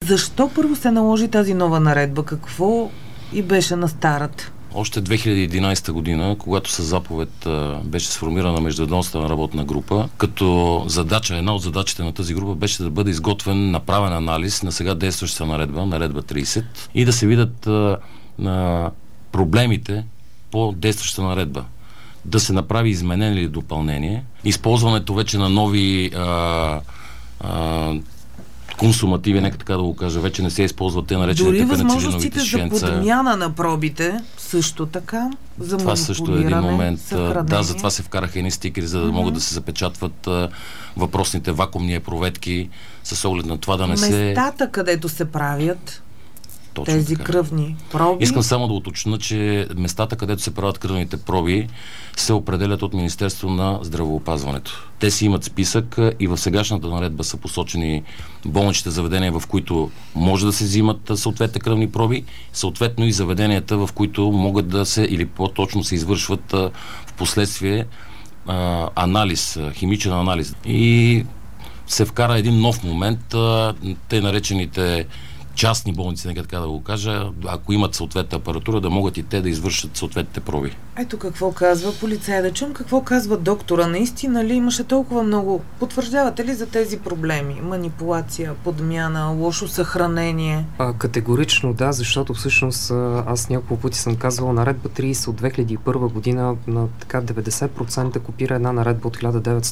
Защо първо се наложи тази нова наредба? Какво и беше на старата? Още 2011 година, когато със заповед беше сформирана междуведомствена работна група, като задача, една от задачите на тази група беше да бъде изготвен направен анализ на сега действащата наредба 30, и да се видят проблемите по действащата наредба. Да се направи изменение или допълнение. Използването вече на нови консумативи, нека така да го кажа, вече не се използват те наречените пеницилиновите шишенца. Дори възможностите за подмяна на пробите също така, за това също е един момент. съхранение. Да, затова се вкараха едни стикери, за да могат да се запечатват въпросните вакуумни проветки, с оглед на това да не се... Местата, където се правят Точно тези така. Кръвни проби. Искам само да уточня, че местата, където се правят кръвните проби, се определят от Министерството на здравеопазването. Те си имат списък и в сегашната наредба са посочени болничните заведения, в които може да се взимат съответните кръвни проби, съответно и заведенията, в които могат да се, или по-точно се извършват в последствие анализ, химичен анализ. И се вкара един нов момент, те наречените частни болници, нека така да го кажа, ако имат съответна апаратура, да могат и те да извършат съответните проби. Ето какво казва полицай. Да чум какво казва доктора. Наистина ли имаше толкова много? Потвърждавате ли за тези проблеми? Манипулация, подмяна, лошо съхранение? Категорично да, защото всъщност аз няколко пъти съм казвал, наредба 30 от 2001 година на така 90% копира една наредба от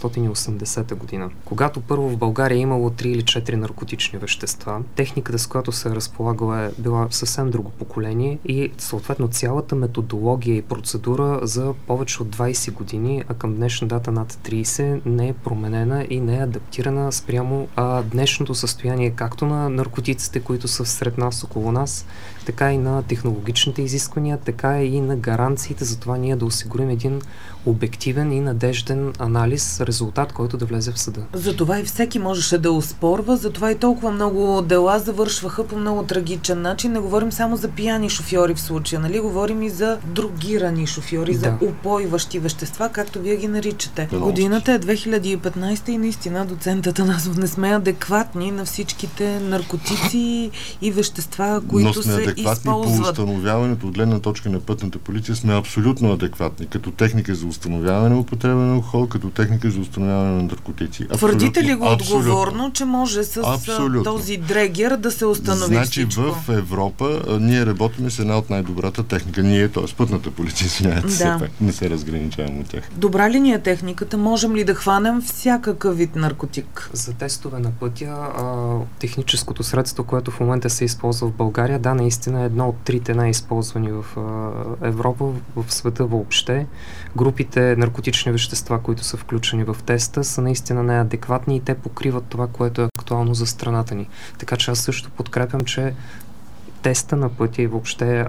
1980 година. Когато първо в България е имало 3 или 4 наркотични вещества, техниката, с която се разполагала, е била съвсем друго поколение и съответно цялата методология и процедура за повече от 20 години, а към днешна дата над 30, не е променена и не е адаптирана спрямо днешното състояние както на наркотиците, които са сред нас, около нас, така и на технологичните изисквания, така и на гаранциите за това ние да осигурим един обективен и надежден анализ, резултат, който да влезе в съда. Затова и всеки можеше да оспорва, затова и толкова много дела завършваха по много трагичен начин. Не говорим само за пияни шофьори в случая, нали? Говорим и за другирани шофьори, за упойващи вещества, както вие ги наричате. Годината е 2015 и наистина доцент Атанасов не сме адекватни на всичките наркотици и вещества, които се използват. Но сме адекватни по установяването от гледна точка на пътната полиция, сме абсолютно адекватни, като техника за установяване на употреба на алкохол, като техника за установяване на наркотици. Твърдите ли го отговорно, че може с този дрегер да се установи значи всичко? В Европа ние работим с една от най-добрата техника. Ние, т.е. пътната полиция, не се разграничаваме от тях. Добра ли ни е техниката? Можем ли да хванем всякакъв вид наркотик? За тестове на пътя, техническото средство, което в момента се използва в България, да, наистина е едно от трите най-използвани в Европа, в света въобще. Групите наркотични вещества, които са включени в теста, са наистина неадекватни и те покриват това, което е актуално за страната ни. Така че аз също подкрепям, че теста на пътя и въобще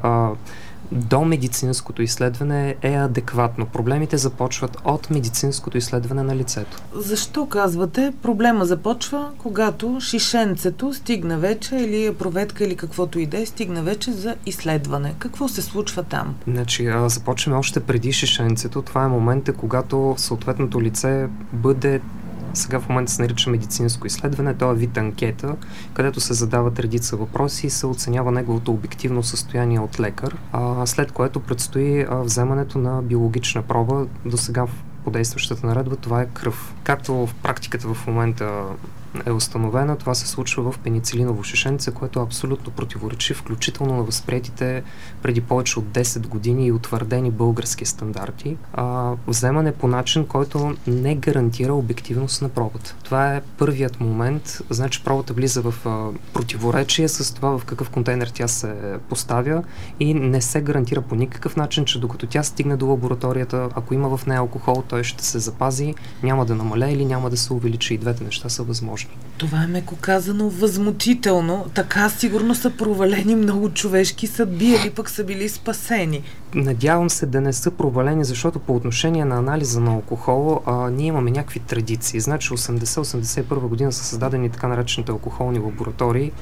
до медицинското изследване е адекватно. Проблемите започват от медицинското изследване на лицето. Защо казвате, проблема започва, когато шишенцето стигне вече, или проветка, или каквото и да е, стигне вече за изследване? Какво се случва там? Значи, започваме още преди шишенцето. Това е момента, когато съответното лице бъде, сега в момента се нарича медицинско изследване, то е вид анкета, където се задават редица въпроси и се оценява неговото обективно състояние от лекар, след което предстои вземането на биологична проба. До сега по действащата наредба това е кръв. Както в практиката в момента е установена, това се случва в пеницилиново шишенце, което абсолютно противоречи, включително на възприетите преди повече от 10 години и утвърдени български стандарти. Вземане по начин, който не гарантира обективност на пробата. Това е първият момент. Значи пробата влиза в противоречие с това в какъв контейнер тя се поставя и не се гарантира по никакъв начин, че докато тя стигне до лабораторията, ако има в нея алкохол, той ще се запази, няма да намалее или няма да се увеличи. И двете неща са възможни. Това е меко казано възмутително. Така сигурно са провалени много човешки съдби, или пък са били спасени. Надявам се да не са провалени, защото по отношение на анализа на алкохол ние имаме някакви традиции. Значи 80-81 година са създадени така наречените алкохолни лаборатории,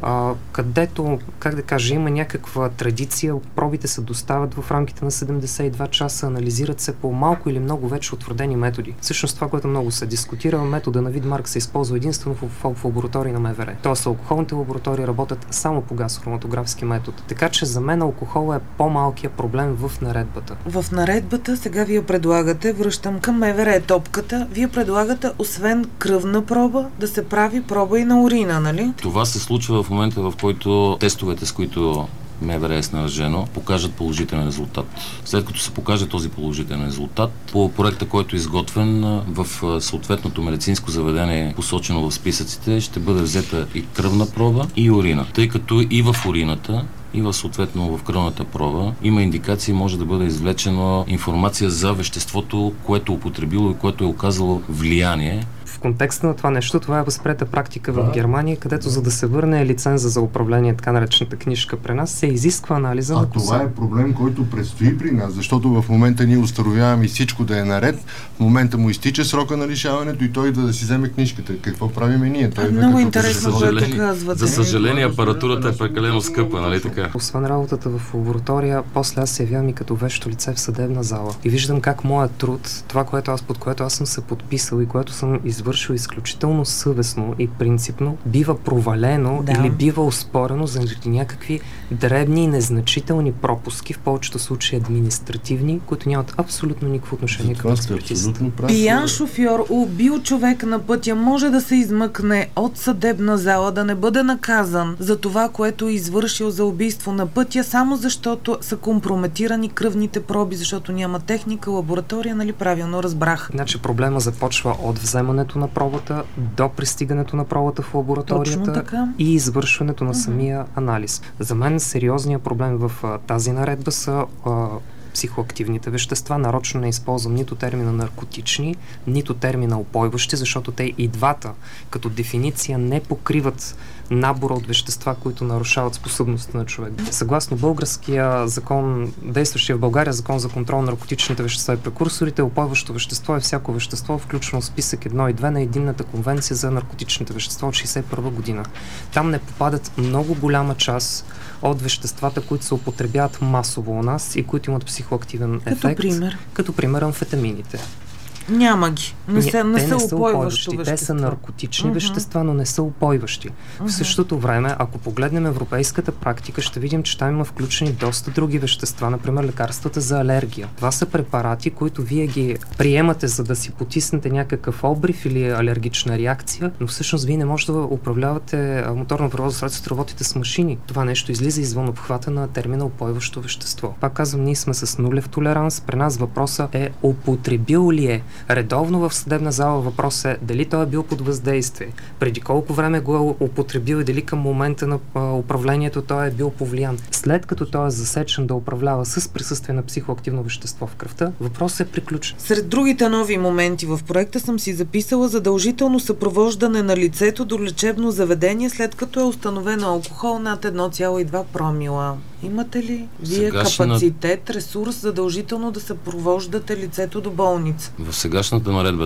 където, как да кажа, има някаква традиция, пробите се доставят в рамките на 72 часа, анализират се по малко или много вече утвърдени методи. Всъщност това, което много се дискутира, метода на Видмарк се използва единствено в лаборатории на МВР. Тоест алкохолните лаборатории работят само по газхроматографски метод. Така че за мен алкохол е по-малкия проблем в наредбата. В наредбата сега вие предлагате, връщам към МВР топката, вие предлагате освен кръвна проба да се прави проба и на урина, нали? Това се случва в момента, в който тестовете, с които МВР е снаряжено, покажат положителен резултат. След като се покаже този положителен резултат, по проекта, който е изготвен в съответното медицинско заведение, посочено в списъците, ще бъде взета и кръвна проба, и урина. Тъй като и в урината, и съответно в кръвната проба има индикации, може да бъде извлечена информация за веществото, което е употребило и което е оказало влияние. В контекста на това нещо, това е възприета практика в Германия, където за да се върне лиценза за управление, така наречената книжка при нас, се изисква анализа на коса. Това е проблем, който предстои при нас, защото в момента ние установяваме всичко да е наред, в момента му изтича срока на лишаването и той идва да си вземе книжката. Какво правиме ние? Много интересно, което казвате. За съжаление, апаратурата е прекалено скъпа, нали така? Освен работата в лаборатория, после аз се явявам и като вещо лице в съдебна зала. И виждам как моят труд, това, под което аз съм се подписал и което съм извършил изключително съвестно и принципно, бива провалено или бива оспорено заради някакви дребни и незначителни пропуски, в повечето случаи административни, които нямат абсолютно никакво отношение към експертизата. Пиян шофьор убил човек на пътя може да се измъкне от съдебна зала, да не бъде наказан за това, което е извършил за убийство на пътя, само защото са компрометирани кръвните проби, защото няма техника, лаборатория, нали правилно разбрах. Значи проблема започва от вземането на пробата до пристигането на пробата в лабораторията и извършването на самия анализ. За мен сериозният проблем в тази наредба са психоактивните вещества. Нарочно не използвам нито термина наркотични, нито термина упойващи, защото те и двата като дефиниция не покриват набора от вещества, които нарушават способността на човек. Съгласно българския закон, действащия в България закон за контрол на наркотичните вещества и прекурсорите, упойващо вещество е всяко вещество, включено в списък 1 и 2 на Единната конвенция за наркотичните вещества от 1961 година. Там не попадат много голяма част от веществата, които се употребяват масово у нас и които имат психоактивен ефект. Като пример амфетамините. Няма ги. Не са упойващи. Те са наркотични вещества, но не са упойващи. В същото време, ако погледнем европейската практика, ще видим, че там има включени доста други вещества, например лекарствата за алергия. Това са препарати, които вие ги приемате, за да си потиснете някакъв обрив или алергична реакция, но всъщност вие не можете да управлявате моторно превозно средство, работите с машини. Това нещо излиза извън обхвата на термина упойващо вещество. Пак казвам, ние сме с нулев толеранс. При нас въпросът е употребил ли е. Редовно в съдебна зала въпрос е дали той е бил под въздействие, преди колко време го е употребил и дали към момента на управлението той е бил повлиян. След като той е засечен да управлява с присъствие на психоактивно вещество в кръвта, въпросът е приключен. Сред другите нови моменти в проекта съм си записала задължително съпровождане на лицето до лечебно заведение, след като е установено алкохол над 1,2 промила. Имате ли вие капацитет, ресурс задължително да съпровождате лицето до болница? В сегашната наредба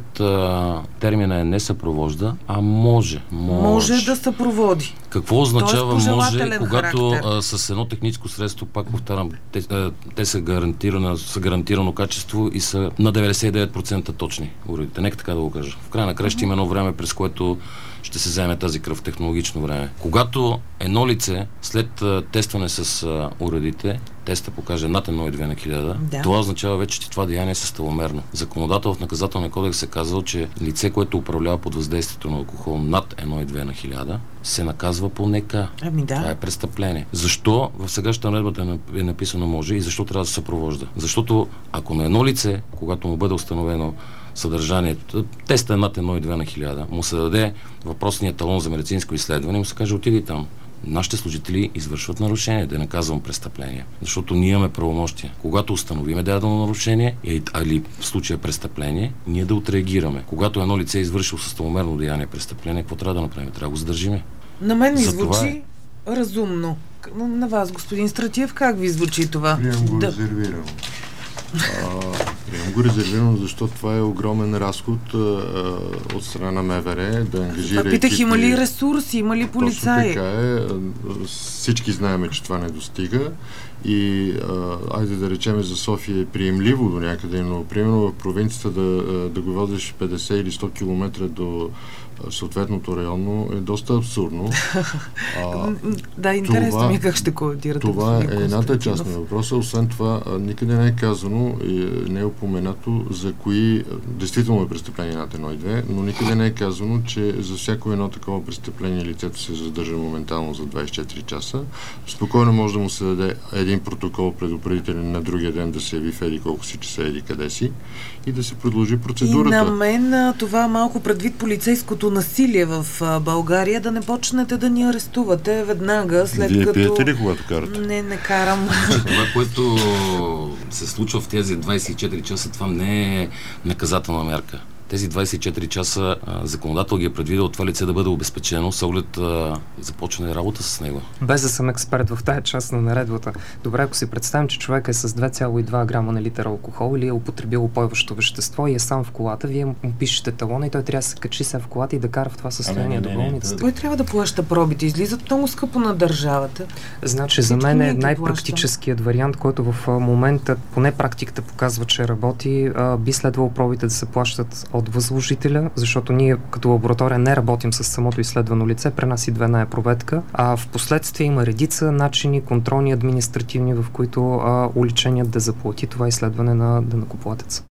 30 термина е не съпровожда, а може. Може да съпроводи. Какво означава може, когато с едно техническо средство, пак повтарям, те са гарантирано качество и са на 99% точни уредите. Нека така да го кажа. В края на края ще има едно време, през което ще се вземе тази кръв, технологично време. Когато едно лице след тестване с уредите, теста покаже над 1,2 на 1000, това означава вече, че това деяние е съставомерно. Законодател в наказателния кодекс е казал, че лице, което управлява под въздействието на алкохол над 1,2 на 1000, се наказва по НК. Това е престъпление. Защо в сегашната наредбата е написано може и защо трябва да се съпровожда? Защото ако на едно лице, когато му бъде установено съдържанието, теста е над 1,2 на 1000, му се даде въпросният талон за медицинско изследване и му се каже отиди там. Нашите служители извършват нарушение, да не казвам престъпление. Защото ние имаме правомощия. Когато установиме дадено нарушение или в случая престъпление, ние да отреагираме. Когато едно лице е извършило съставомерно деяние престъпление, какво трябва да направим? Трябва да го задържиме. На мен ми звучи разумно. На вас, господин Стратиев, как ви звучи това? Прием го резервирам. Имам го резервирано, защото това е огромен разход от страна на МВР да ангажира. Питах, има ли ресурси, има ли полицаи? Точно така е. Всички знаем, че това не достига. И айде да речем за София е приемливо до някъде, но примерно в провинцията да го водиш 50 или 100 км до съответното районно е доста абсурдно. Да, интересно ми как ще коментирате. Това е едната част на въпроса. Освен това, никъде не е казано и не е упоменато за кои действително е престъпление над 1 и 2, но никъде не е казано, че за всяко едно такова престъпление лицето се задържа моментално за 24 часа. Спокойно може да му се даде един протокол предупредителен на другия ден да се яви в еди колко си часа, еди къде си и да се продължи процедурата. И на мен това малко предвид полицейското насилие в България, да не почнете да ни арестувате веднага, след Вие като... Вие пиете ли, когато карате? Не карам. Това, което се случва в тези 24 часа, това не е наказателна мярка. Тези 24 часа законодател ги е предвидел това лице да бъде обезпечено с оглед започване работа с него. Без да съм експерт в тая част на наредбата. Добре, ако си представим, че човек е с 2,2 грама на литър алкохол или е употребил упойващо вещество и е сам в колата, вие му пишете талона и той трябва да се качи сам в колата и да кара в това състояние до болницата. Той трябва да плаща пробите. Излизат много скъпо на държавата. Значи за мен е най-практическият вариант, който в момента, поне практиката показва, че работи, би следвало пробите да се плащат от възложителя, защото ние като лаборатория не работим с самото изследвано лице, при нас идва една проверка, а в последствие има редица начини, контролни, административни, в които уличеният да заплати това изследване на данъкоплатеца.